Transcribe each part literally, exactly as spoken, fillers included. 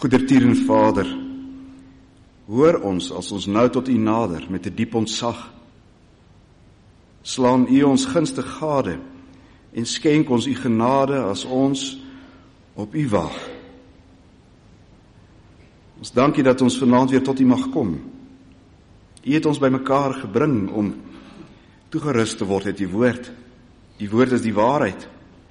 Goedertierende Vader, hoor ons as ons nou tot U nader met 'n diep ontzag. Slaan U ons gunste gade en skenk ons U genade as ons op U wag. Ons dankie dat ons vanaand weer tot U mag kom. U het ons bymekaar gebring om toegerus te word uit U woord. Die woord is die waarheid.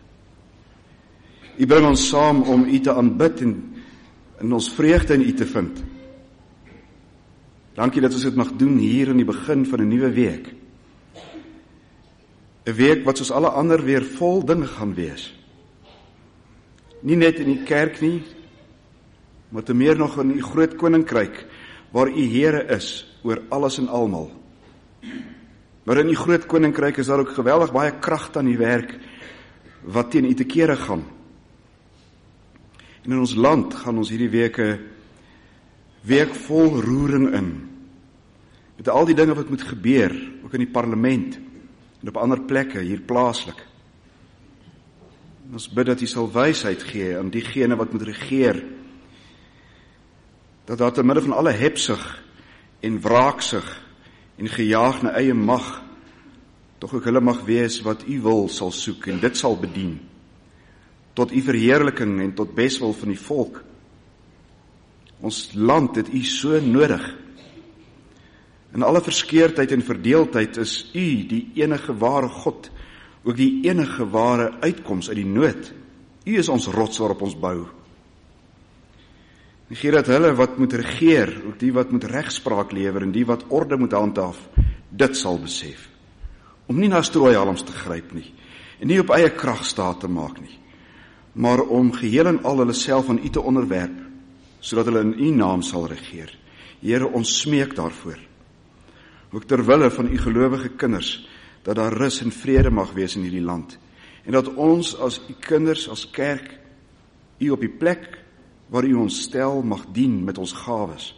U bring ons saam om U te aanbid en in ons vreugde in U te vind. Dankie dat ons dit mag doen hier in die begin van 'n nuwe week. 'n Week wat soos alle ander weer vol dinge gaan wees. Nie net in die kerk nie, maar te meer nog in U groot koninkryk, waar U Here is oor alles en almal. Maar in U groot koninkryk is daar ook geweldig baie krag aan die werk, wat teen U te kere gaan. En in ons land gaan ons hierdie week 'n week vol roering in. Met al die dinge wat moet gebeur, ook in die parlement en op ander plekke hier plaaslik. En ons bid dat U sal wysheid gee aan diegene wat moet regeer. Dat daar te midde van alle hebsug en wraaksug en gejaag na eie mag, tog ook hulle mag wees wat U wil sal soek en dit sal bedien. Tot U verheerliking en tot beswil van die volk. Ons land het U so nodig. In alle verskeurdheid en verdeeldheid is U die enige ware God, ook die enige ware uitkoms uit die nood. U is ons rots waarop ons bou. En gee dat hulle wat moet regeer, ook die wat moet regspraak lewer en die wat orde moet handhaaf, dit sal besef. Om nie na strooihalms te gryp nie, en nie op eie krag staat te maak nie, maar om geheel en al hulle self aan U te onderwerp, sodat hulle in U naam sal regeer. Here, ons smeek daarvoor. Ook terwille van U gelowige kinders, dat daar rus en vrede mag wees in hierdie land, en dat ons as U kinders, as kerk, U op die plek waar U ons stel, mag dien met ons gawes.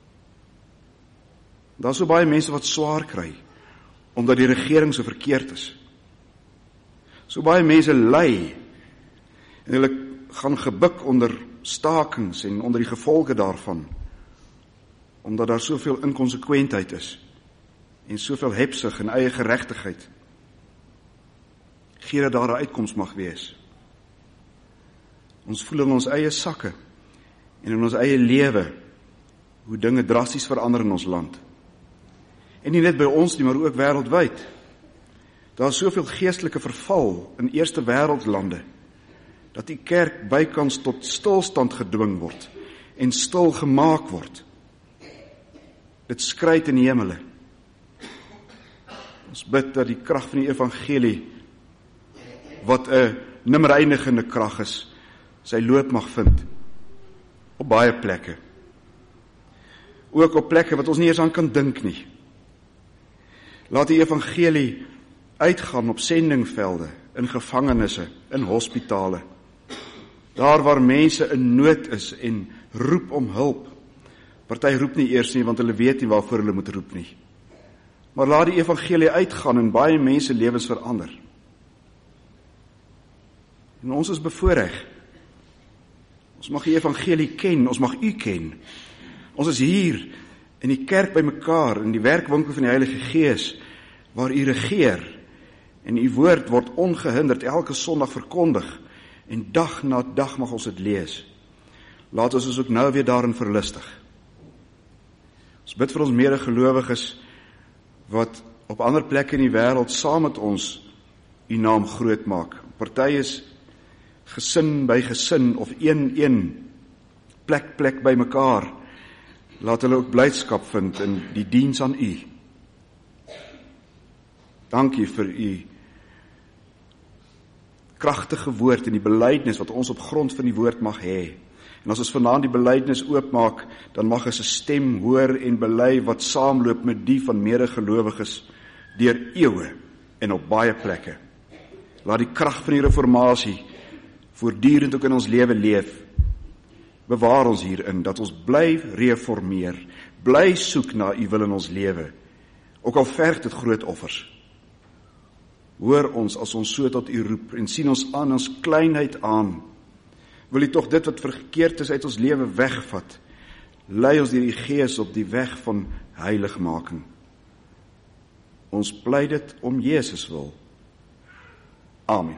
Daar is so baie mense wat swaar kry, omdat die regering so verkeerd is. So baie mense ly, en hulle gaan gebuk onder stakings en onder die gevolge daarvan, omdat daar soveel inkonsekwentheid is, en soveel hebsug en eie geregtigheid. Gee dat daar 'n uitkoms mag wees. Ons voel in ons eie sakke, en in ons eie lewe, hoe dinge drasties verander in ons land. En nie net by ons nie, maar ook wêreldwyd. Daar is soveel geestelike verval in eerste wêreldlande, dat die kerk bykans tot stilstand gedwing word, en stil gemaak word. Dit skryt in die hemele. Ons bid dat die krag van die evangelie, wat 'n nimmer eindigende krag is, sy loop mag vind, op baie plekke. Ook op plekke wat ons nie eens aan kan dink nie. Laat die evangelie uitgaan op sendingvelde, in gevangenisse, in hospitale. Daar waar mense in nood is en roep om hulp. Party roep nie eers nie, want hulle weet nie waarvoor hulle moet roep nie. Maar laat die evangelie uitgaan en baie mense lewens verander. En ons is bevoorreg. Ons mag die evangelie ken, ons mag U ken. Ons is hier in die kerk by mekaar, in die werkwinkel van die Heilige Gees, waar U regeer, en U woord word ongehinderd elke Sondag verkondig, en dag na dag mag ons dit lees. Laat ons ons ook nou weer daarin verlustig. Ons bid vir ons medegelowiges, wat op ander plekke in die wêreld saam met ons U naam groot maak. Party is gesin by gesin, of een een, plek plek by mekaar. Laat hulle ook blydskap vind in die diens aan U. Dankie vir U kragtige woord en die belydenis wat ons op grond van die woord mag hê. En as ons vanaand die belydenis oopmaak, dan mag ons 'n stem hoor en bely wat saamloop met die van medegelowiges deur eeue en op baie plekke. Laat die krag van die reformatie voortdurend ook in ons lewe leef. Bewaar ons hierin, dat ons bly reformeer, bly soek na U wil in ons lewe, ook al verg dit groot offers. Hoor ons as ons so tot U roep, en sien ons aan ons kleinheid aan, wil U tog dit wat verkeerd is uit ons lewe wegvat. Lei ons deur die Gees op die weg van heiligmaking. Ons pleit dit om Jesus wil. Amen.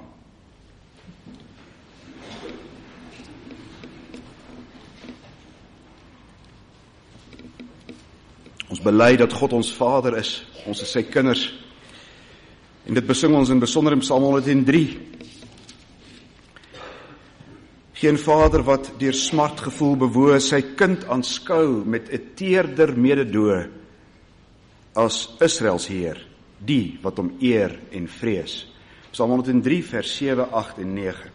Ons bely dat God ons Vader is, ons is sy kinders, en dit besing ons in besonder in Psalm honderdrie. Geen vader wat deur smartgevoel bewoe sy kind aanskou met 'n teerder mededoe as Israels Heer, die wat hom eer en vrees. Psalm honderdrie vers sewe, agt en nege.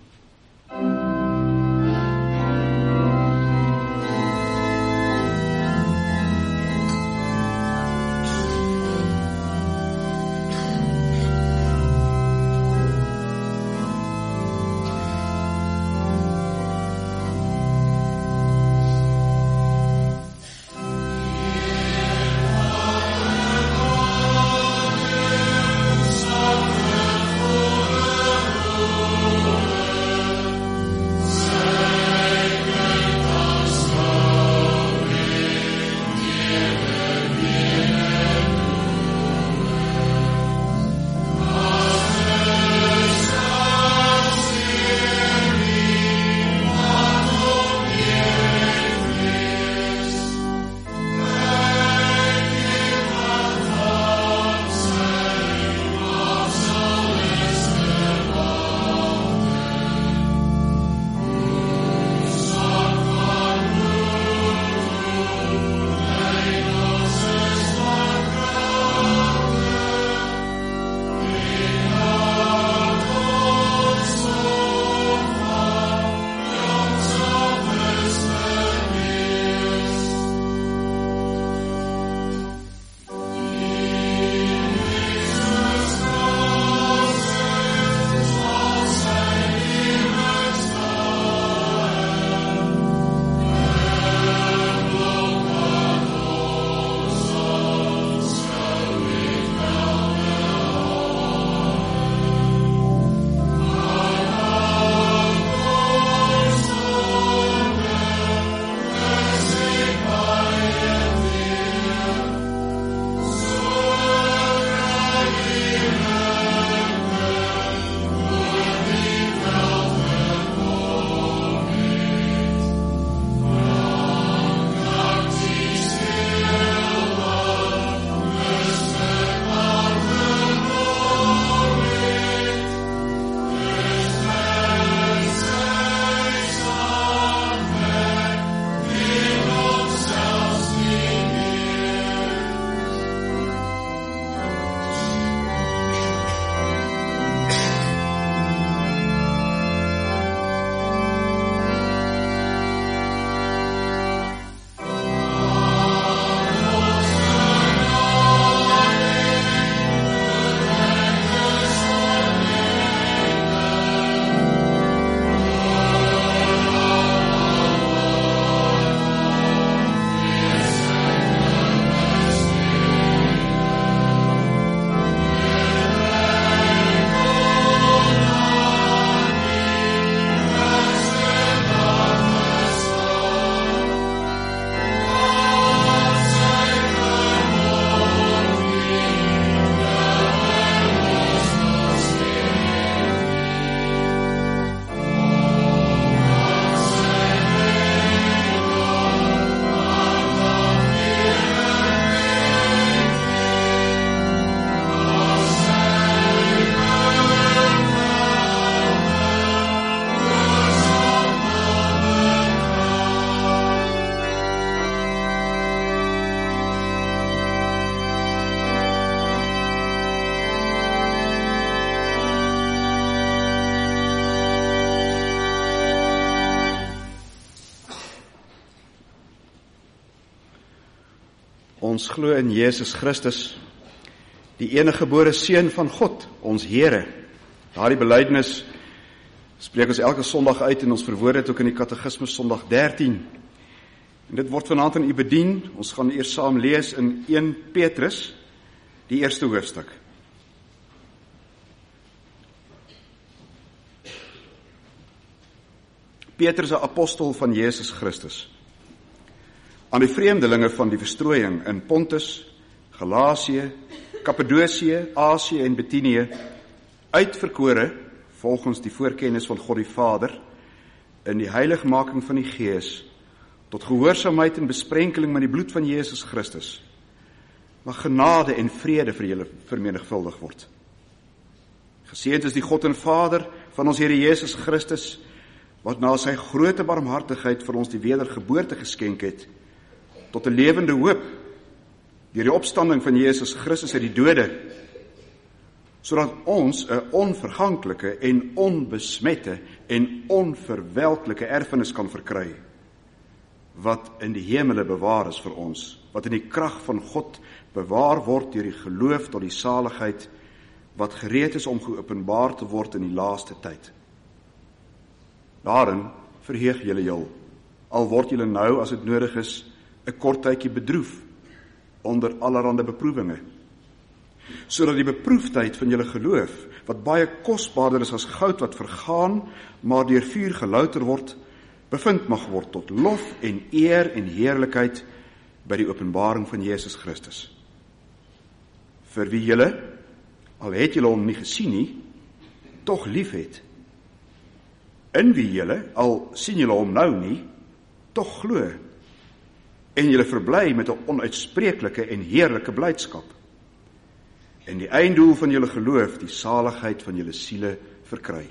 Ons glo in Jesus Christus, die enige gebore Seun van God, ons Here. Daardie belydenis spreek ons elke Sondag uit en ons verwoord dit ook in die Katekismus Sondag dertien. En dit word vanaand aan u bedien. Ons gaan eers saam lees in Eerste Petrus, die eerste hoofstuk. Petrus 'n apostel van Jesus Christus. Aan die vreemdelinge van die verstrooiing in Pontus, Galasië, Kappadosië, Asië en Bithynië, uitverkore volgens die voorkennis van God die Vader, in die heiligmaking van die Gees, tot gehoorsaamheid en besprenkeling met die bloed van Jesus Christus, mag genade en vrede vir julle vermenigvuldig word. Geseënd is die God en Vader van ons Here Jesus Christus, wat na sy groote barmhartigheid vir ons die wedergeboorte geskenk het, tot 'n lewende hoop, deur die opstanding van Jesus Christus uit die dode, sodat ons 'n onverganklike en onbesmette en onverwelklike erfenis kan verkry, wat in die hemele bewaar is vir ons, wat in die krag van God bewaar word deur die geloof tot die saligheid, wat gereed is om geopenbaar te word in die laaste tyd. Daarin verheug julle jul, al word julle nou, as dit nodig is, 'n kort tydjie bedroef, onder allerhande beproewinge, sodat die beproefdheid van julle geloof, wat baie kosbaarder is as goud wat vergaan, maar deur vuur gelouter word, bevind mag word tot lof en eer en heerlikheid by die openbaring van Jesus Christus. Vir wie julle, al het julle hom nie gesien nie, tog lief het. In wie julle, al sien julle hom nou nie, tog glo, en julle verbly met 'n onuitspreeklike en heerlike blydskap. En die einddoel van julle geloof, die saligheid van julle siele verkry.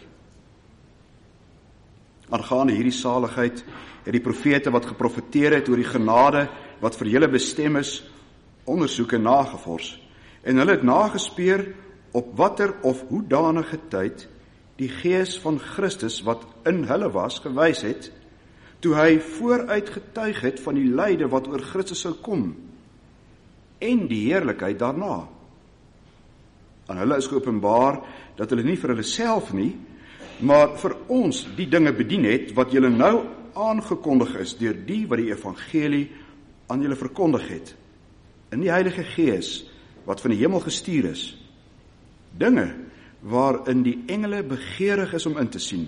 Aangaande hierdie saligheid het die profete wat geprofeteer het oor die genade wat vir julle bestem is, ondersoek en nagevors, en hulle het nagespeur op watter of hoedanige tyd die Gees van Christus wat in hulle was gewys het, toe hy vooruit getuig het van die lyde wat oor Christus sou kom, en die heerlikheid daarna. Aan hulle is geopenbaar dat hulle nie vir hulle self nie, maar vir ons die dinge bedien het, wat julle nou aangekondig is, deur die wat die evangelie aan julle verkondig het, in die Heilige Gees, wat van die hemel gestuur is, dinge waarin die engele begeerig is om in te sien.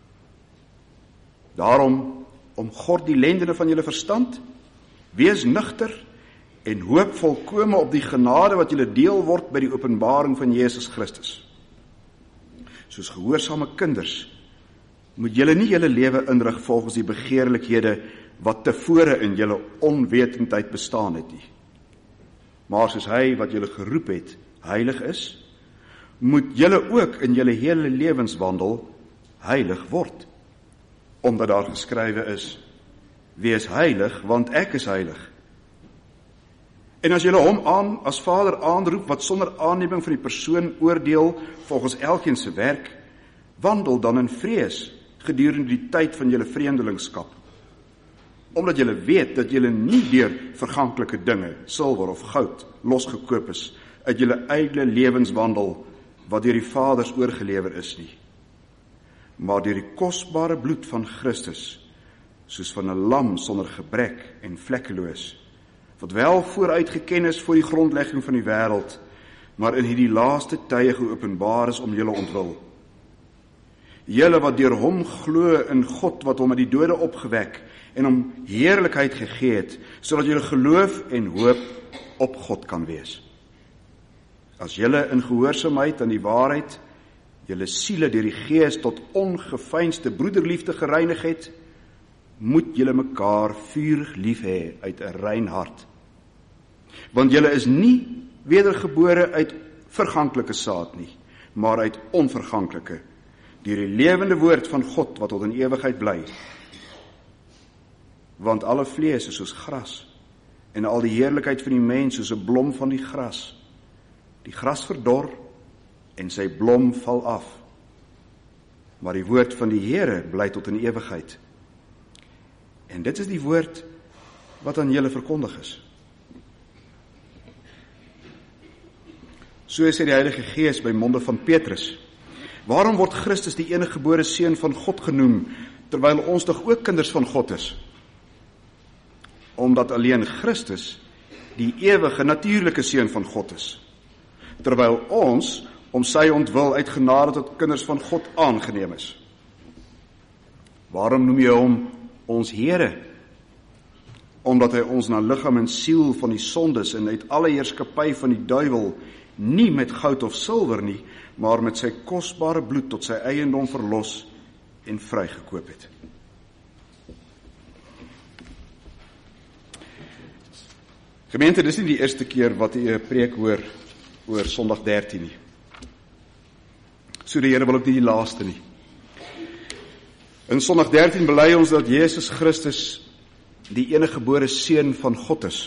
Daarom, om God die lendene van julle verstand, wees nugter en hoop volkome op die genade wat julle deel word by die openbaring van Jesus Christus. Soos gehoorsame kinders, moet julle nie julle lewe inrig volgens die begeerlikhede wat tevore in julle onwetendheid bestaan het nie. Maar soos hy wat julle geroep het, heilig is, moet julle ook in julle hele lewenswandel heilig word, omdat daar geskrywe is, wees heilig, want ek is heilig. En as julle hom aan, as Vader aanroep, wat sonder aanneming van die persoon oordeel, volgens elkeen se werk, wandel dan in vrees, gedurende die tyd van julle vreemdelingskap, omdat julle weet, dat julle nie deur verganklike dinge, silwer of goud, losgekoop is, uit julle eie lewenswandel, wat deur die Vaders oorgelewer is nie, maar deur die kosbare bloed van Christus, soos van 'n lam sonder gebrek en vlekkeloos, wat wel vooruit geken is voor die grondlegging van die wêreld, maar in hierdie laaste tye geopenbaar is om julle ontwil. Julle wat deur hom glo in God wat hom uit die dode opgewek en hom heerlikheid gegee het, sodat julle geloof en hoop op God kan wees. As julle in gehoorsaamheid aan die waarheid julle siele deur die Gees tot ongeveinsde broederliefde gereinig het, moet julle mekaar vurig lief hê uit 'n rein hart. Want julle is nie wedergebore uit verganklike saad nie, maar uit onverganklike, deur die lewende woord van God wat tot in ewigheid bly. Want alle vlees is soos gras, en al die heerlikheid van die mens soos 'n blom van die gras. Die gras verdor, en sy blom val af. Maar die woord van die Here bly tot in ewigheid. En dit is die woord wat aan julle verkondig is. So sê die Heilige Gees by monde van Petrus: waarom word Christus die enige gebore seun van God genoem, terwyl ons tog ook kinders van God is? Omdat alleen Christus die ewige natuurlike seun van God is, terwyl ons om sy ontwil uit genade tot kinders van God aangeneem is. Waarom noem jy hom ons Here? Omdat hy ons na liggaam en siel van die sondes en uit alle heerskappy van die duiwel nie met goud of silwer nie, maar met sy kosbare bloed tot sy eiendom verlos en vrygekoop het. Gemeente, dis nie die eerste keer wat jy 'n preek hoor oor Sondag dertien nie. So die Here wil ook nie die laaste nie. In Sondag dertien bely ons dat Jesus Christus die enige gebore seun van God is.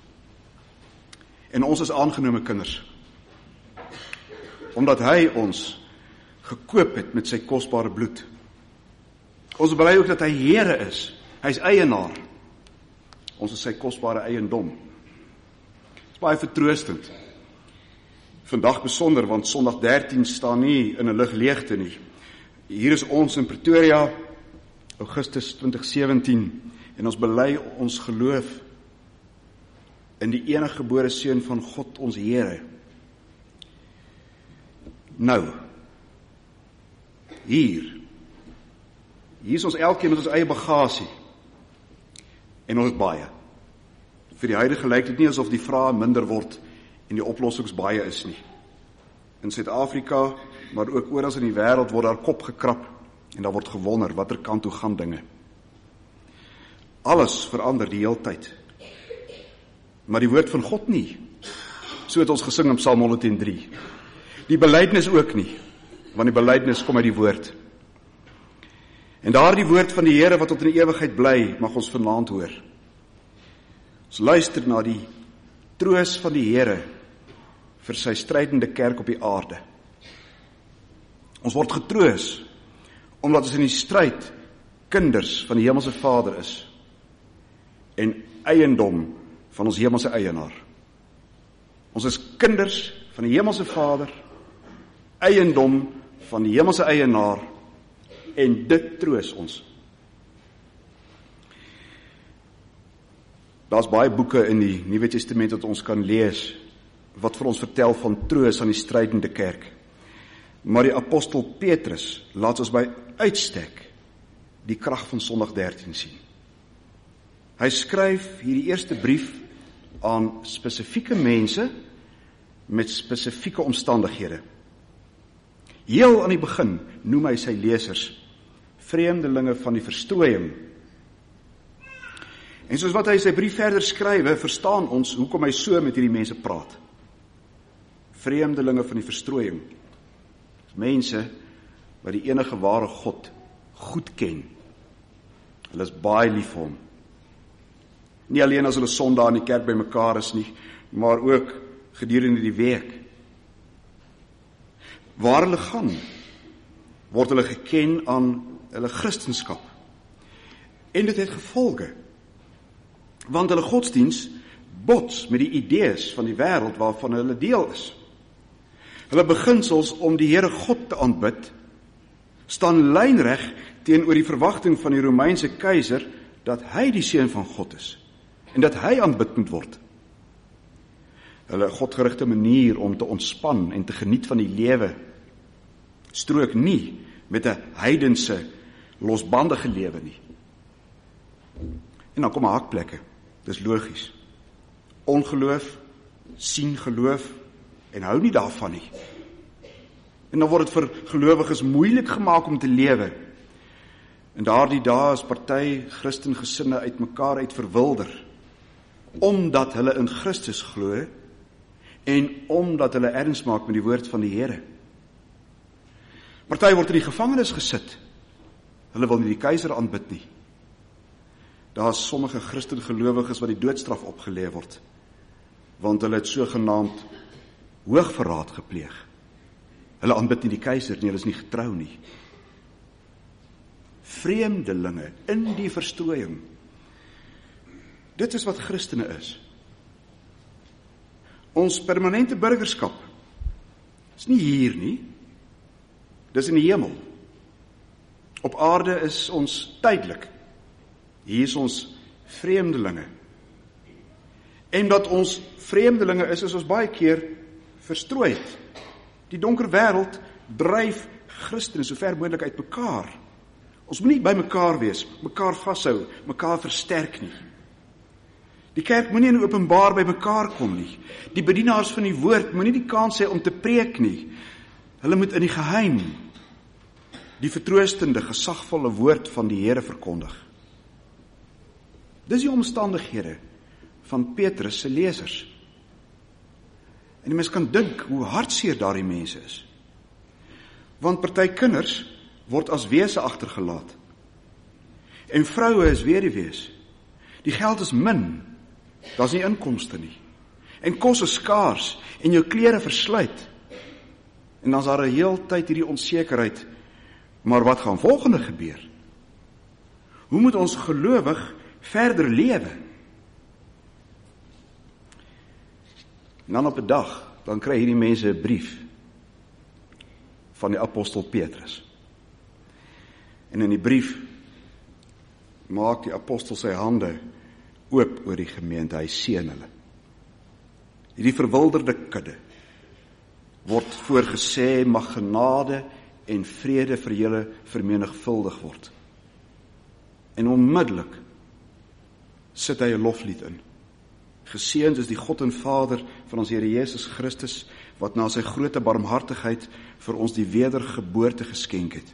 En ons is aangenome kinders. Omdat hy ons gekoop het met sy kosbare bloed. Ons bely ook dat hy Here is. Hy is eienaar. Ons is sy kosbare eiendom. Dit is baie vertroostend. Vandag besonder, want Sondag dertien staan nie in 'n ligleegte nie. Hier is ons in Pretoria, Augustus twintig sewentien, en ons bely ons geloof in die enige gebore seun van God, ons Here. Nou, hier, hier is ons elkeen met ons eie bagasie, en ons het baie. Vir die huidige lyk dit nie asof die vrae minder word en die oplossings baie is nie. In Suid-Afrika, maar ook oral in die wêreld word daar kop gekrap en daar word gewonder watter kant toe gaan dinge. Alles verander die heeltyd. Maar die woord van God nie. So het ons gesing in Psalm honderddrie. Die belydenis ook nie, want die belydenis kom uit die woord. En daardie woord van die Here wat tot in die ewigheid bly, mag ons vanaand hoor. Ons luister na die troos van die Here vir sy strydende kerk op die aarde. Ons word getroos omdat ons in die stryd kinders van die hemelse Vader is en eiendom van ons hemelse eienaar. Ons is kinders van die hemelse Vader, eiendom van die hemelse eienaar, en dit troos ons. Daar's baie boeke in die Nuwe Testament wat ons kan lees, wat vir ons vertel van troos aan die strydende kerk. Maar die apostel Petrus laat ons by uitstek die krag van Sondag dertien sien. Hy skryf hierdie eerste brief aan spesifieke mense met spesifieke omstandighede. Heel aan die begin noem hy sy lesers vreemdelinge van die verstrooiing. En soos wat hy sy brief verder skrywe, verstaan ons hoekom hy so met hierdie mense praat. Vreemdelinge van die verstrooiing. Mense wat die enige ware God goed ken. Hulle is baie lief vir hom. Nie alleen as hulle Sondag in die kerk by mekaar is nie, maar ook gedurende die week. Waar hulle gaan, word hulle geken aan hulle Christenskap. En dit het gevolge, want hulle godsdiens bots met die idees van die wêreld waarvan hulle deel is. Hulle beginsels om die Here God te aanbid, staan lynreg teenoor die verwagting van die Romeinse keiser dat hy die seun van God is en dat hy aanbid moet word. Hulle godgerigte manier om te ontspan en te geniet van die lewe strook nie met 'n heidense, losbandige lewe nie. En dan kom haakplekke. Dis logies. Ongeloof, sien geloof en hou nie daarvan nie. En dan word dit vir gelowiges moeilik gemaak om te lewe. En daardie dae is party Christengesinne uitmekaar uit verwilder, omdat hulle in Christus glo en omdat hulle erns maak met die woord van die Here. Party word in die gevangenis gesit. Hulle wil nie die keiser aanbid nie. Daar is sommige Christengelowiges wat die doodstraf opgelê word, want hulle het sogenaamd hoogverraad gepleeg. Hulle aanbid nie die keiser nie, hulle is nie getrou nie. Vreemdelinge in die verstrooiing. Dit is wat Christene is. Ons permanente burgerskap is nie hier nie, dis in die hemel. Op aarde is ons tydelik. Hier is ons vreemdelinge. En dat ons vreemdelinge is, is ons baie keer verstrooid. Die donker wêreld dryf Christene so ver moontlik uit mekaar, Ons moet nie by mekaar wees, mekaar vashou, mekaar versterk nie. Die kerk moenie in openbaar by mekaar kom nie. Die bedienaars van die woord moenie die kans hê om te preek nie. Hulle moet in die geheim die vertroostende, gesagvolle woord van die Here verkondig. Dis die omstandighede van Petrus se lesers. En die mens kan dink hoe hartseer daardie mense is. Want party kinders word as wese agtergelaat. En vroue is weduwees. Die geld is min. Daar's nie inkomste nie. En kos is skaars en jou klere versluit. En dan's daar 'n hele tyd hierdie onsekerheid. Maar wat gaan volgende gebeur? Hoe moet ons gelowig verder lewe? En dan op 'n dag, dan kry hierdie mense 'n brief van die apostel Petrus. En in die brief maak die apostel sy hande oop oor die gemeente, hy seën hulle. Hierdie verwilderde kudde word voorgesê mag genade en vrede vir julle vermenigvuldig word. En onmiddellik sit hy 'n loflied in. Geseënd is die God en Vader van ons Here Jesus Christus, wat na sy groote barmhartigheid vir ons die wedergeboorte geskenk het.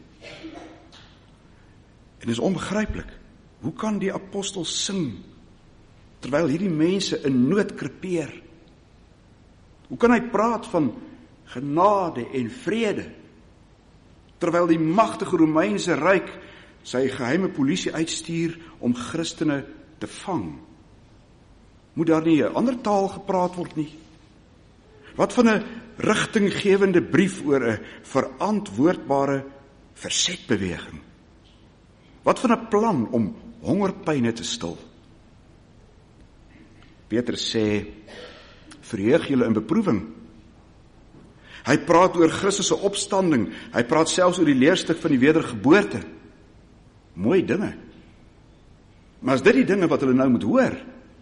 En is onbegryplik, hoe kan die apostel sing, terwyl hierdie mense in nood krepeer? Hoe kan hy praat van genade en vrede, terwyl die magtige Romeinse ryk sy geheime polisie uitstuur om Christene te vang? Moet daar nie 'n ander taal gepraat word nie? Wat van 'n rigtinggewende brief oor 'n verantwoordbare versetbeweging? Wat van 'n plan om hongerpyne te stil? Petrus sê, verheug julle in beproewing. Hy praat oor Christus se opstanding, hy praat selfs oor die leerstuk van die wedergeboorte. Mooi dinge. Maar is dit die dinge wat hulle nou moet hoor?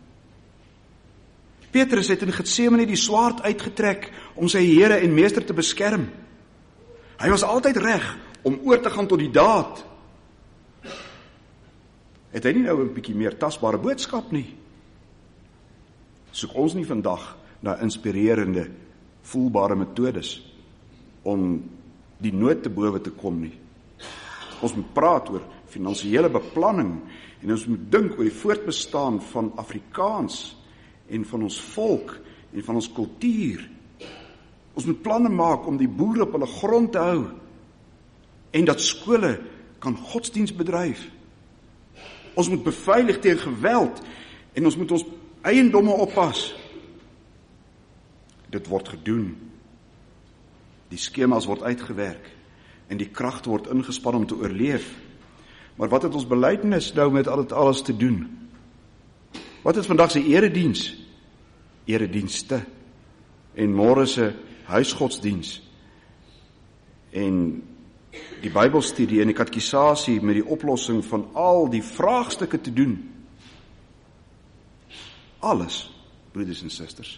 Petrus het in Getsemane die swaard uitgetrek om sy Here en Meester te beskerm. Hy was altyd reg om oor te gaan tot die daad. Het hy nie nou 'n bietjie meer tasbare boodskap nie? Soek ons nie vandag na inspirerende, voelbare metodes om die nood te bowe te kom nie. Ons moet praat oor finansiële beplanning en ons moet dink oor die voortbestaan van Afrikaans en van ons volk en van ons kultuur. Ons moet planne maak om die boere op hulle grond te hou en dat skole kan godsdienst bedryf. Ons moet beveilig teen geweld en ons moet ons eiendomme oppas. Dit word gedoen. Die skemas word uitgewerk en die kragte word ingespan om te oorleef. Maar wat het ons belydenis nou met al dit alles te doen? Wat is vandag sy erediens? Eredienste. En môre se huisgodsdiens. En die Bybelstudie en die katekisasie met die oplossing van al die vraagstukke te doen. Alles, broeders en susters.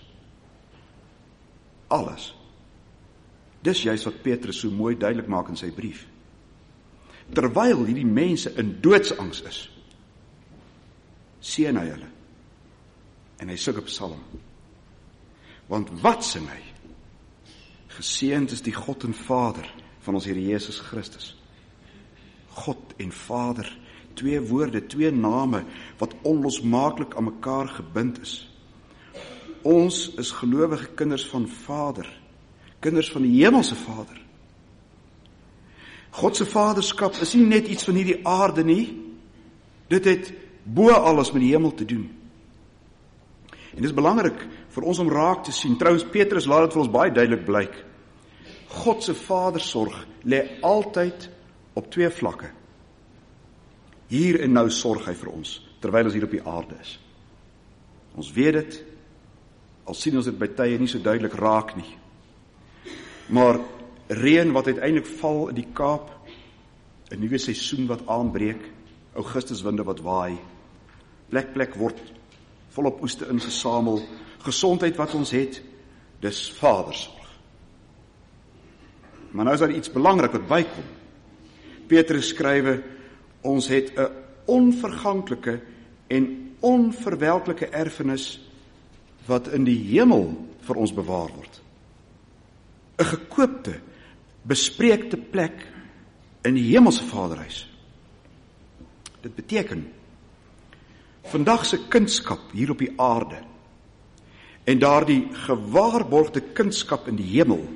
Alles. Dis juist wat Petrus so mooi duidelik maak in sy brief. Terwyl hierdie mense in doodsangs is, seën hy hulle. En hy sing 'n psalm. Want wat sing hy? Geseënd is die God en Vader van ons Here Jesus Christus. God en Vader, twee woorde, twee name wat onlosmaaklik aan mekaar gebind is. Ons is gelowige kinders van Vader, kinders van die hemelse Vader. God se vaderskap is nie net iets van hierdie aarde nie, dit het bo alles met die hemel te doen. En dit is belangrik vir ons om raak te sien. Trouwens, Petrus laat dit vir ons baie duidelik blyk. God se vadersorg lê altyd op twee vlakke. Hier en nou sorg hy vir ons, terwyl ons hier op die aarde is. Ons weet dit, al sien ons dit by tye nie so duidelik raak nie. Maar reën wat uiteindelik val in die Kaap, 'n nuwe seisoen wat aanbreek, Augustuswinde wat waai, plek plek word volop oeste ingesamel, gesondheid wat ons het, dis vadersorg. Maar nou is daar iets belangrik wat bykom. Petrus skrywe, Ons het 'n onverganklike en onverwelklike erfenis wat in die hemel vir ons bewaar word. 'n Gekoopte, bespreekte plek in die hemelse Vaderhuis. Dit beteken vandag se kunskap hier op die aarde en daardie gewaarborgde kunskap in die hemel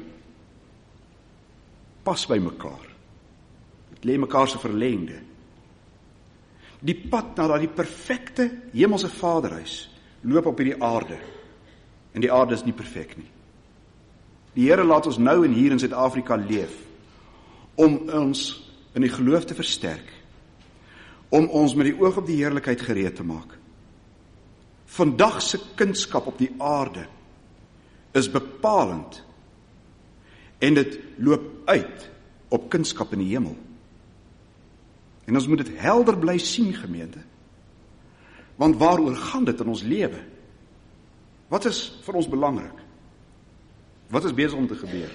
pas by mekaar. Dit lê mekaar se verlengde. Die pad na daardie perfekte hemelse Vaderhuis loop op hierdie aarde. En die aarde is nie perfek nie. Die Here laat ons nou en hier in Suid-Afrika leef om ons in die geloof te versterk, om ons met die oog op die heerlikheid gereed te maak. Vandag se kunskap op die aarde is bepalend en dit loop uit op kunskap in die hemel. En ons moet dit helder bly sien, gemeente. Want waaroor gaan dit in ons lewe? Wat is vir ons belangrik? Wat is besig om te gebeur?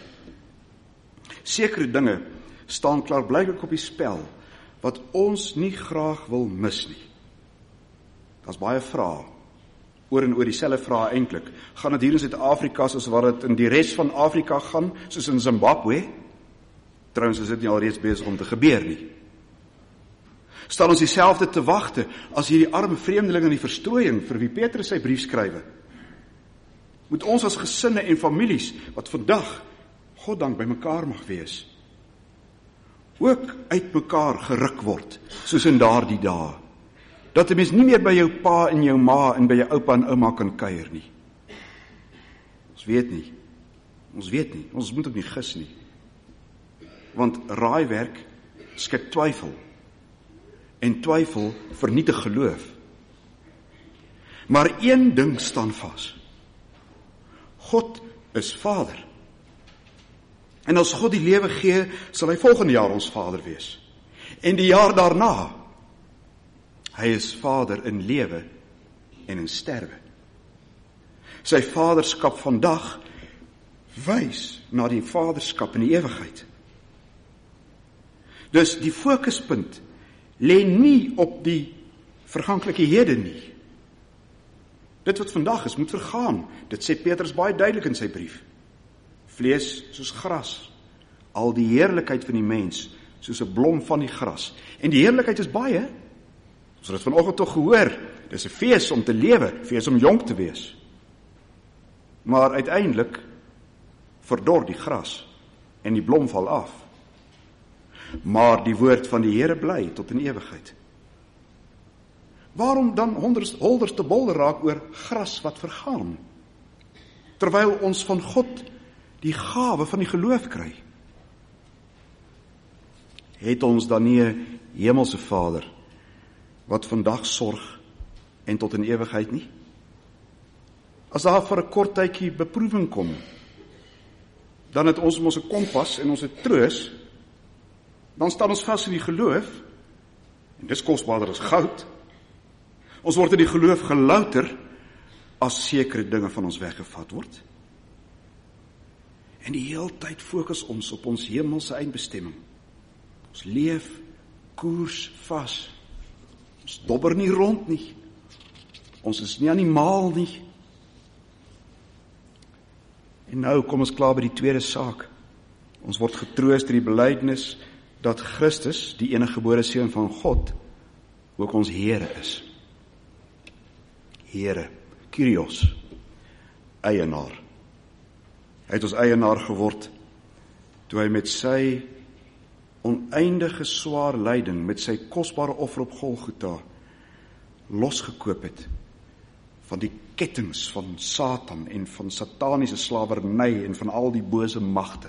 Sekere dinge staan klaarblyklik op die spel wat ons nie graag wil mis nie. Daar's baie vrae, oor en oor dieselfde vrae eintlik. Gaan dit hier in Suid-Afrika soos wat dit in die res van Afrika gaan, soos in Zimbabwe? Trouwens is dit nie alreeds besig om te gebeur nie. Staan ons dieselfde te wagte as hierdie arme vreemdeling in die verstrooiing vir wie Petrus sy brief skrywe? Moet ons as gesinne en families wat vandag, God dank, by mekaar mag wees, ook uit mekaar geruk word, soos in daardie dae, dat 'n mens nie meer by jou pa en jou ma en by jou oupa en ouma kan kuier nie. Ons weet nie, ons weet nie, ons moet ook nie gis nie, want raaiwerk skep twyfel, en twyfel vernietig geloof. Maar een ding staan vas, God is Vader. En as God die lewe gee, sal hy volgende jaar ons Vader wees. En die jaar daarna, hy is Vader in lewe en in sterwe. Sy vaderskap vandag wys na die vaderskap in die ewigheid. Dus die fokuspunt lê nie op die verganklike hede nie. Dit wat vandag is, moet vergaan. Dit sê Petrus baie duidelik in sy brief. Vlees soos gras, al die heerlikheid van die mens, soos 'n blom van die gras. En die heerlikheid is baie. Ons het dit vanoggend toch gehoor, dis 'n fees om te lewe, fees om jonk te wees. Maar uiteindelik verdor die gras en die blom val af. Maar die woord van die Here bly tot in ewigheid. Waarom dan honders, holders te bolder raak oor gras wat vergaan, terwyl ons van God die gawe van die geloof kry? Het ons dan nie 'n hemelse Vader wat vandag sorg en tot in ewigheid nie? As daar vir 'n kort tydjie beproewing kom, dan het ons ons 'n kompas en ons het troos, dan staan ons vas in die geloof, en dis kosbaarder as goud. Ons word in die geloof gelouter as sekere dinge van ons weggevat word. En die hele tyd fokus ons op ons hemelse eindbestemming. Ons leef koers vas. Ons dobber nie rond nie. Ons is nie animaal nie. En nou kom ons klaar by die tweede saak. Ons word getroos deur die belydenis dat Christus, die enige gebore seun van God, ook ons Here is. Here, Kyrios, eienaar. Hy het ons eienaar geword, toe hy met sy oneindige swaar lyding, met sy kosbare offer op Golgotha, losgekoop het, van die kettings van Satan, en van sataniese slawerny, en van al die bose magte.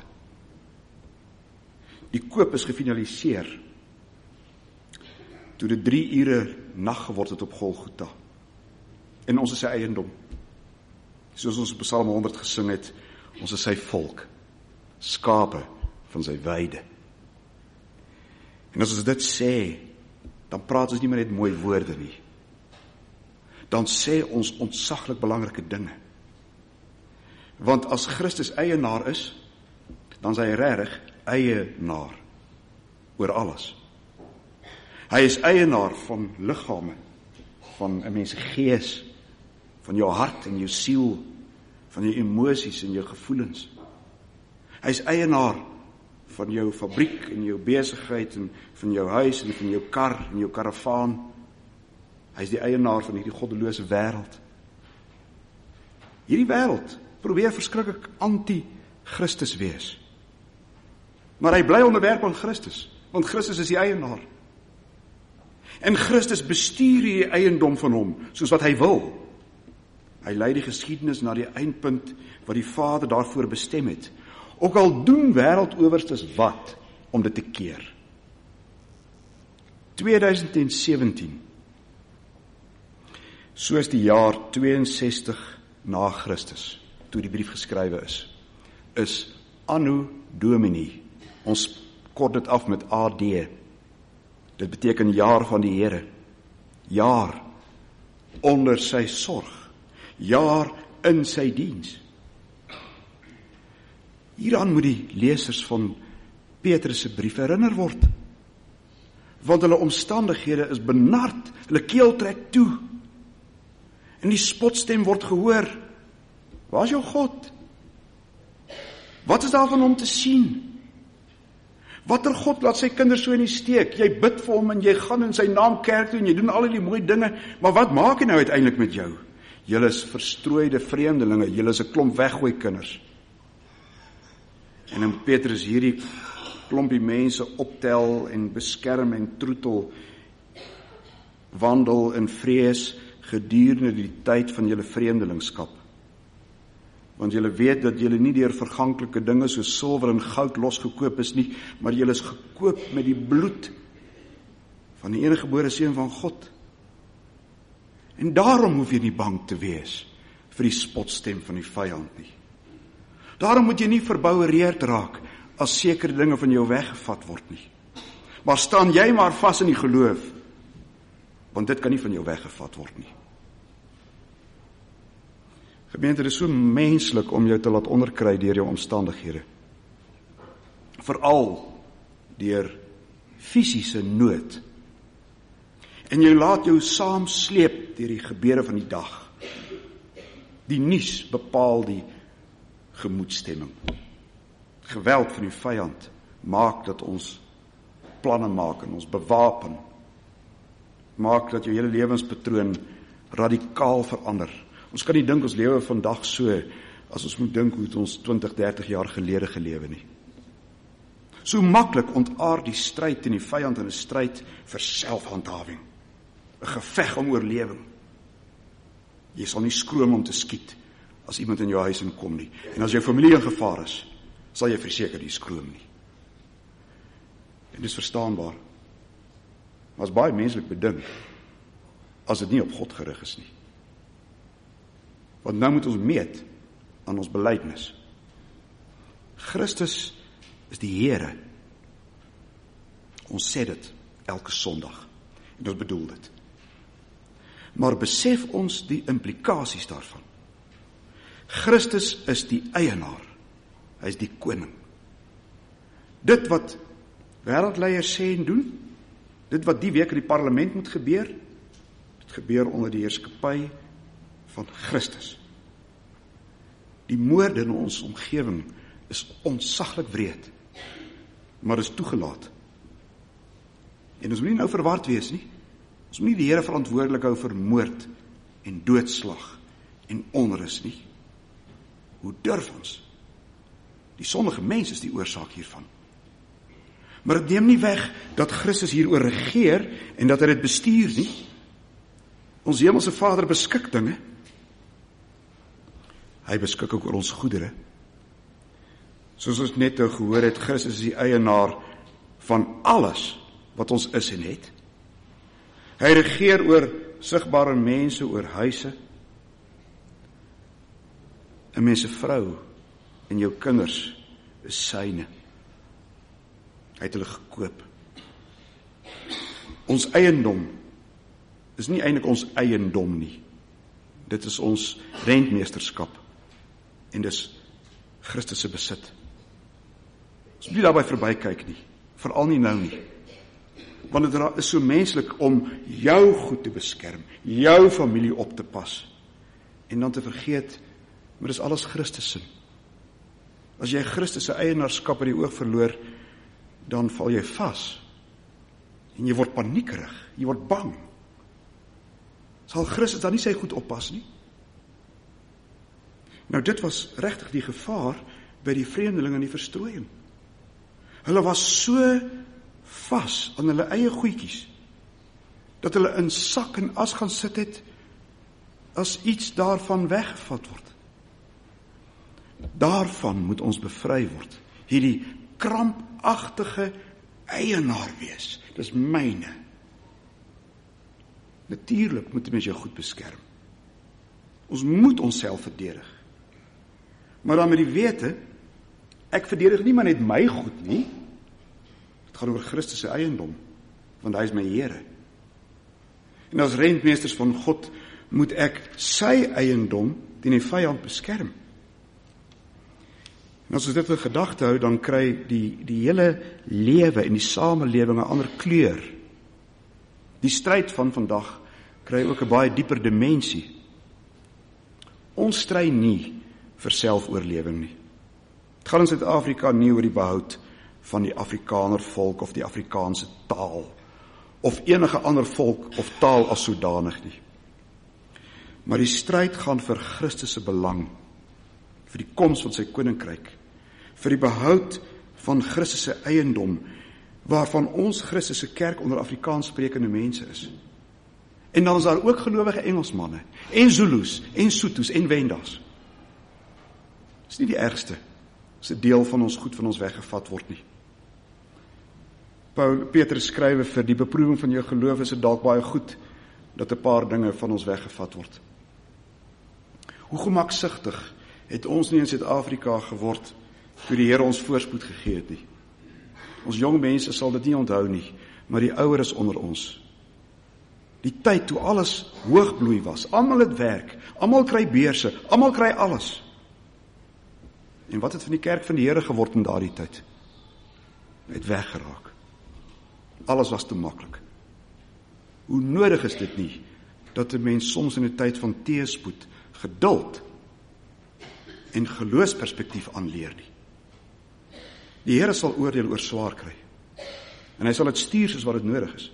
Die koop is gefinaliseer, toe dit drie ure nag geword het op Golgotha. En ons is sy eiendom. Soos ons op Psalm honderd gesing het, ons is sy volk, skape van sy weide. En as ons dit sê, dan praat ons nie meer net mooi woorde nie. Dan sê ons ontsaglik belangrike dinge. Want as Christus eienaar is, dan is hy regtig eienaar oor alles. Hy is eienaar van liggame, van 'n mens se gees, van jou hart en jou siel, van jou emosies en jou gevoelens. Hy is eienaar van jou fabriek en jou besigheid en van jou huis en van jou kar en jou karavaan. Hy is die eienaar van hierdie goddelose wêreld. Hierdie wêreld probeer verskriklik anti-Christus wees. Maar hy bly onderwerp aan Christus, want Christus is die eienaar. En Christus bestuur die eiendom van hom, soos wat hy wil. Hy lei die geskiedenis na die eindpunt wat die Vader daarvoor bestem het. Ook al doen wêreldowerstes wat om dit te keer. tweeduisend sewentien, soos die jaar tweeënsestig na Christus, toe die brief geskrywe is, is Anno Domini. Ons kort dit af met A D. Dit beteken jaar van die Here. Jaar onder sy sorg. Jaar in sy diens. Hieraan moet die lesers van Petrus se brief herinner word. Want hulle omstandighede is benard, hulle keel trek toe. En die spotstem word gehoor. Waar is jou God? Wat is daar van hom te sien? Watter God laat sy kinders so in die steek? Jy bid vir hom en jy gaan in sy naam kerk toe en jy doen al die mooi dinge, maar wat maak hy nou uiteindelik met jou? Julle is verstrooide vreemdelinge, julle is 'n klomp weggooi kinders. En in Petrus hierdie klompie mense optel en beskerm en troetel, wandel in vrees gedurende die tyd van julle vreemdelingskap. Want julle weet dat julle nie deur verganklike dinge soos silwer en goud losgekoop is nie, maar julle is gekoop met die bloed van die enige gebore seun van God. En daarom hoef jy nie bang te wees vir die spotstem van die vyand nie. Daarom moet jy nie verbouwereerd raak as sekere dinge van jou weggevat word nie. Maar staan jy maar vas in die geloof, want dit kan nie van jou weggevat word nie. Gemeente, dit is so menslik om jou te laat onderkry deur jou omstandighede. Veral deur fisiese nood. En jy laat jou saam sleep deur die gebeure van die dag. Die nuus bepaal die gemoedstemming. Geweld van die vyand maak dat ons planne maak en ons bewapen. Maak dat jou hele lewenspatroon radikaal verander. Ons kan nie dink ons lewe vandag so, as ons moet dink hoe het ons twintig, dertig jaar gelede gelewe nie. So maklik ontaard die stryd en die vyand in 'n stryd vir selfhandhawing. 'n Geveg om oorlewing. Jy sal nie skroom om te skiet as iemand in jou huis inkom nie. En as jou familie in gevaar is, sal jy verseker nie skroom nie. En dis verstaanbaar. Maar is baie menslik bedink as dit nie op God gerig is nie. Want nou moet ons meet aan ons belydenis. Christus is die Here. Ons sê dit elke Sondag. En ons bedoel dit. Maar besef ons die implikasies daarvan. Christus is die eienaar. Hy is die koning. Dit wat wêreldleiers sê en doen, dit wat die week in die parlement moet gebeur, dit gebeur onder die heerskappy van Christus. Die moorde in ons omgewing is ontsaglik wreed, maar is toegelaat. En ons moet nie nou verward wees nie. Ons moet nie die Here verantwoordelik hou vir moord en doodslag en onrus nie. Hoe durf ons? Die sondige mens is die oorsaak hiervan. Maar dit neem nie weg dat Christus hieroor regeer en dat hy dit bestuur nie. Ons hemelse Vader beskik dinge. Hy beskik ook oor ons goedere. Soos ons net nou gehoor het, Christus is die eienaar van alles wat ons is en het. Hy regeer oor sigbare mense, oor huise, 'n mens se vrou en jou kinders is syne. Hy het hulle gekoop. Ons eiendom is nie eintlik ons eiendom nie. Dit is ons rentmeesterskap. En dis Christus se besit. Ons moet nie daarby verbykyk nie. Veral nie nou nie. Want dit is so menslik om jou goed te beskerm, jou familie op te pas, en dan te vergeet, maar dis alles Christus se. As jy Christus se eienaarskap uit die oog verloor, dan val jy vas, en jy word paniekerig, jy word bang. Sal Christus dan nie sy goed oppas nie? Nou dit was regtig die gevaar by die vreemdeling in die verstrooiing. Hulle was so vas aan hulle eie goedjies, dat hulle in sak en as gaan sit het, as iets daarvan weggevat word. Daarvan moet ons bevry word. Hierdie krampagtige eienaar wees. Dis myne. Natuurlik moet 'n mens jou goed beskerm. Ons moet onsself verdedig. Maar dan met die wete, ek verdedig nie maar net my goed nie. Dit gaan oor Christus se eiendom, want hy is my Here. En as rentmeesters van God moet ek sy eiendom teen die vyand beskerm. En as ons dit in gedagte hou, dan kry die, die hele lewe en die samelewing 'n ander kleur. Die stryd van vandag kry ook 'n baie dieper dimensie. Ons stry nie vir selfoorlewing nie. Het gaan in Suid-Afrika nie oor die behoud van die Afrikaner volk of die Afrikaanse taal, of enige ander volk of taal as sodanig nie. Maar die stryd gaan vir Christus se belang, vir die koms van sy koninkryk, vir die behoud van Christus se eiendom, waarvan ons Christus se kerk onder Afrikaans sprekende mense is. En dan is daar ook gelowige Engelsmanne, en Zulus, en Sotos, en Wendas. Dis nie die ergste, as 'n deel van ons goed van ons weggevat word nie. Paul Petrus skrywe vir die beproewing van jou geloof is dit dalk baie goed, dat 'n paar dinge van ons weggevat word. Hoe gemaksigtig het ons nie in Suid-Afrika geword, toe die Here ons voorspoed gegee het nie. Ons jong mense sal dit nie onthou nie, maar die oueres onder ons. Die tyd toe alles hoogbloei was, almal het werk, almal kry beurse, almal kry alles. En wat het van die kerk van die Here geword in daardie tyd? Het weggeraak. Alles was te maklik. Hoe nodig is dit nie, dat 'n mens soms in 'n tyd van teëspoed, geduld en geloofsperspektief aanleer nie. Die Here sal oordeel oor swaar kry. En hy sal dit stuur soos wat dit nodig is.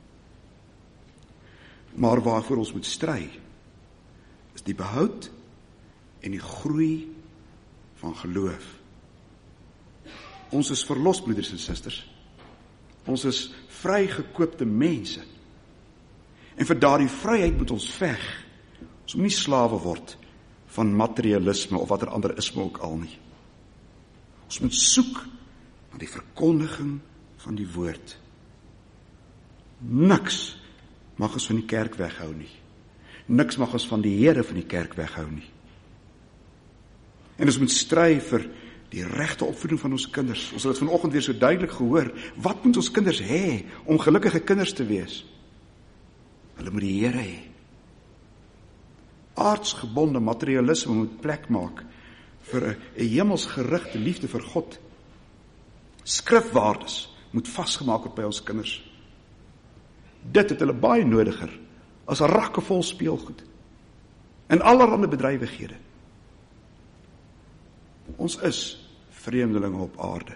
Maar waarvoor ons moet stry, is die behoud en die groei van geloof. Ons is verlos, broeders en susters. Ons is vrygekoopte mense. En vir daardie vryheid moet ons veg. Ons moet nie slawe word van materialisme of watter ander isme ook al nie. Ons moet soek na die verkondiging van die woord. Niks mag ons van die kerk weghou nie. Niks mag ons van die Here van die kerk weghou nie. En ons moet stry vir die regte opvoeding van ons kinders. Ons het dit vanoggend weer so duidelik gehoor. Wat moet ons kinders hê om gelukkige kinders te wees? Hulle moet die Here hê. Aardsgebonde materialisme moet plek maak vir 'n hemelsgerigte liefde vir God. Skrifwaardes moet vasgemaak word by ons kinders. Dit het hulle baie nodiger as 'n rakke vol speelgoed en allerlei bedrywighede. Ons is vreemdelinge op aarde.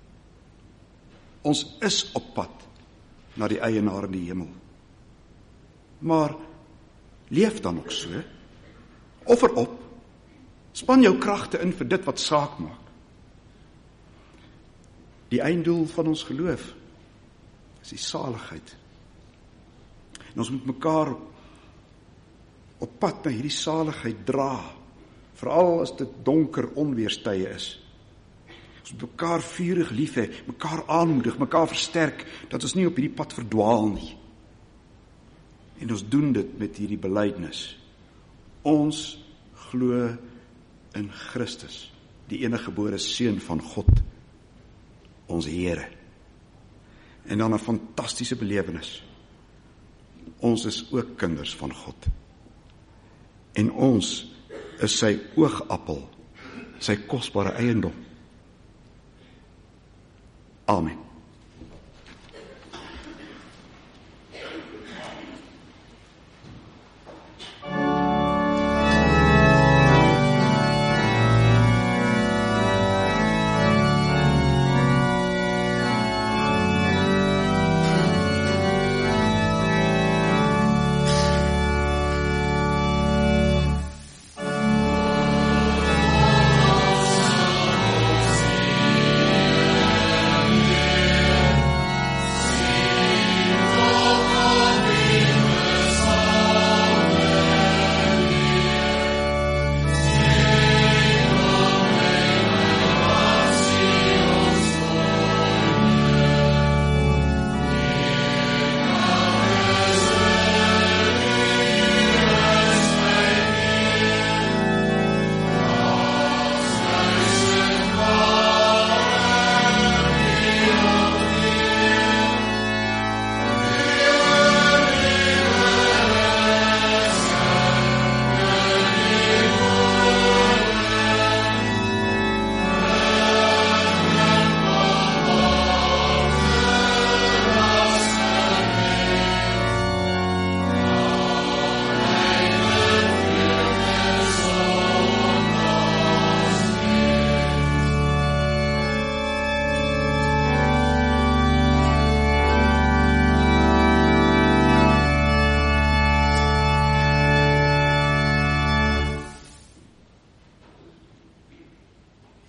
Ons is op pad na die eienaar in die hemel. Maar leef dan ook so. Offer op. Span jou kragte in vir dit wat saak maak. Die einddoel van ons geloof is die saligheid. En ons moet mekaar op pad na hierdie saligheid dra, veral as dit donker onweerstye is. Ons moet mekaar vurig lief hê, mekaar aanmoedig, mekaar versterk, dat ons nie op hierdie pad verdwaal nie. En ons doen dit met hierdie belydenis. Ons glo in Christus, die enige gebore seun van God, ons Here. En dan 'n fantastiese belewenis. Ons is ook kinders van God. En ons is sy oogappel, sy kosbare eiendom. Amen.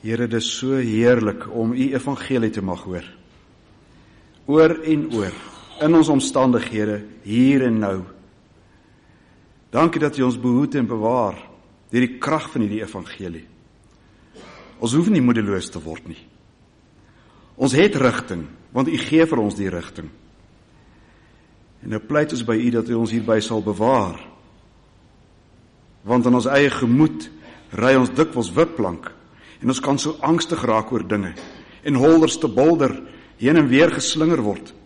Here, dit is so heerlik om u evangelie te mag hoor. Oor en oor, in ons omstandighede, hier en nou. Dankie dat u ons behoed en bewaar, deur die krag van die evangelie. Ons hoef nie moedeloos te word nie. Ons het rigting, want u gee vir ons die rigting. En nou pleit ons by u dat u ons hierby sal bewaar. Want in ons eie gemoed ry ons dikwels wiplank, en ons kan so angstig raak oor dinge, en holders te bolder, heen en weer geslinger word.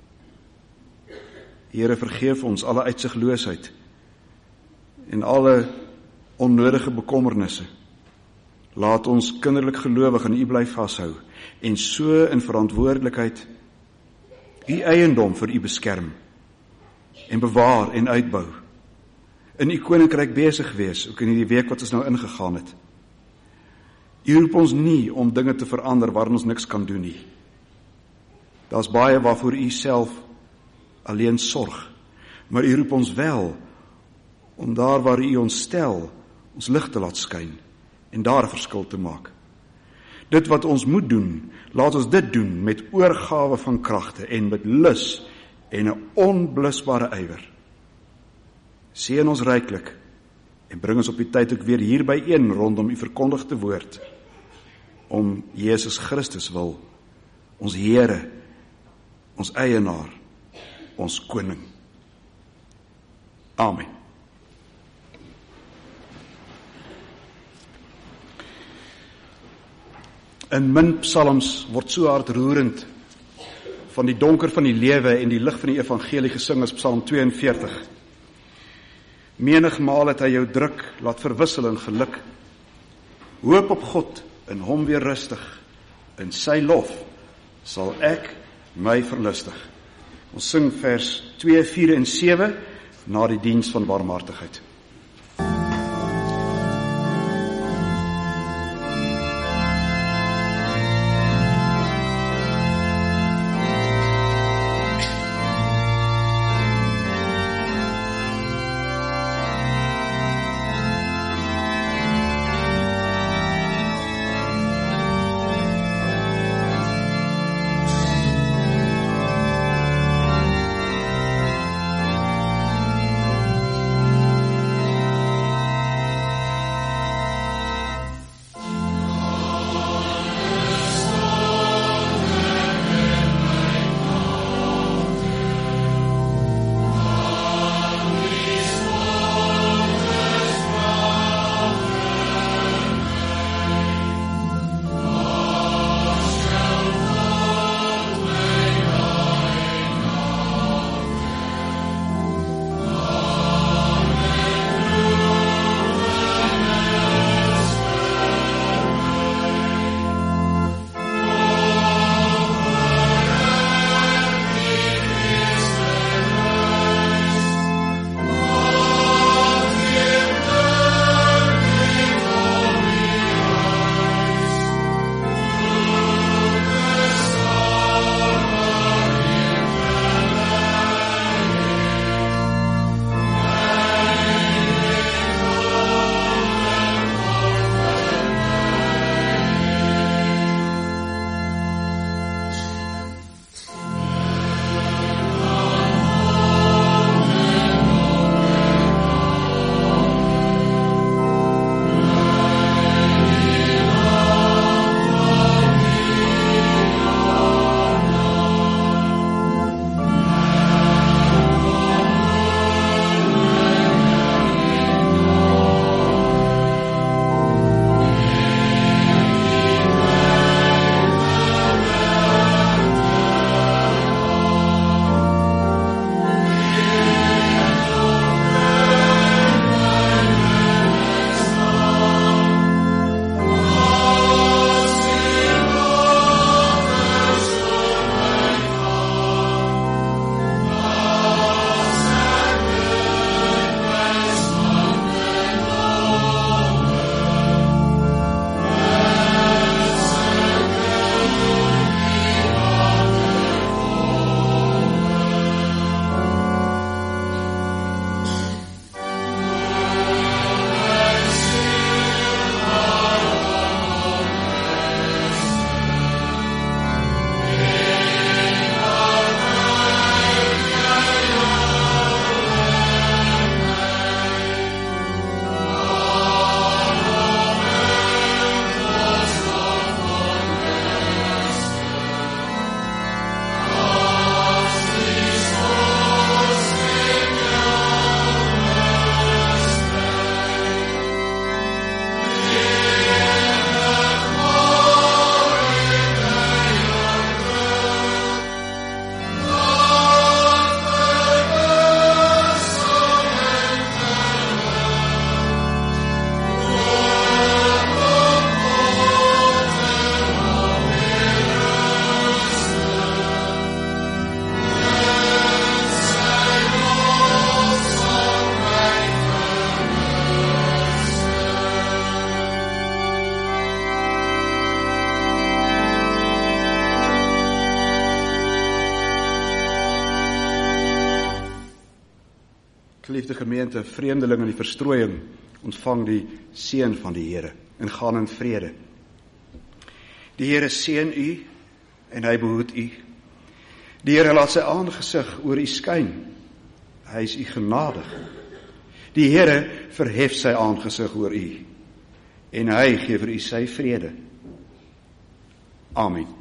Here, vergeef ons alle uitsigloosheid, en alle onnodige bekommernisse. Laat ons kinderlik gelowig aan u bly vashou, en so in verantwoordelikheid u eiendom vir u beskerm, en bewaar en uitbou. In u koninkryk besig wees, ook in die week wat ons nou ingegaan het. U roep ons nie om dinge te verander waarin ons niks kan doen nie. Daar's baie waarvoor u self alleen sorg, maar u roep ons wel om daar waar u ons stel, ons lig te laat skyn en daar 'n verskil te maak. Dit wat ons moet doen, laat ons dit doen met oorgawe van kragte en met lus en 'n onblusbare ywer. Seën ons ryklik en bring ons op die tyd ook weer hier byeen rondom u verkondigde woord, om Jesus Christus wil, ons Here, ons eienaar, ons koning. Amen. In min psalms word so hartroerend van die donker van die lewe en die lig van die evangelie gesing as Psalm tweeënveertig. Menigmaal het hy jou druk, laat verwissel in geluk. Hoop op God, in hom weer rustig, in sy lof sal ek my verlustig. Ons sing vers twee, vier en sewe na die diens van barmhartigheid. Geliefde gemeente, vreemdeling in die verstrooiing, ontvang die seën van die Here en gaan in vrede. Die Here seën u en hy behoed u. Die Here laat sy aangesig oor u skyn. Hy is u genadig. Die Here verhef sy aangesig oor u en hy gee vir u sy vrede. Amen.